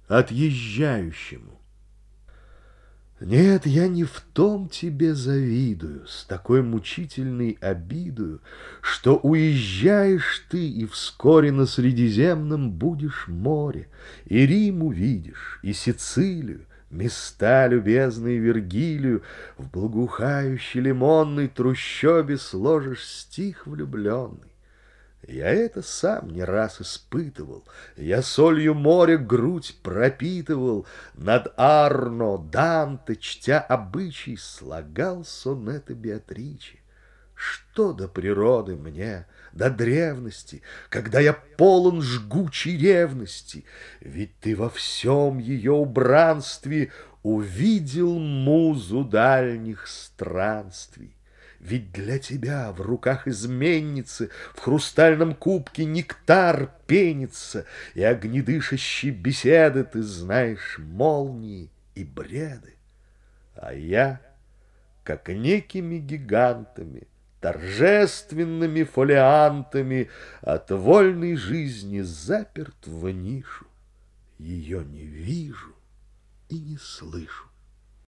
отъезжающему. Нет, я не в том тебе завидую, с такой мучительной обидою, что уезжаешь ты, и вскоре на Средиземном будешь море, и Рим увидишь, и Сицилию, места любезные Вергилию, в благоухающей лимонной трущобе сложишь стих влюбленный. Я это сам не раз испытывал, я солью моря грудь пропитывал, над Арно Данте, чтя обычай, слагал сонеты Беатриче. Что до природы мне, до древности, когда я полон жгучей ревности, ведь ты во всем ее убранстве увидел музу дальних странствий. Ведь для тебя в руках изменницы в хрустальном кубке нектар пенится, и огнедышащей беседы ты знаешь молнии и бреды. А я, как некими гигантами, торжественными фолиантами от вольной жизни заперт в нишу, ее не вижу и не слышу.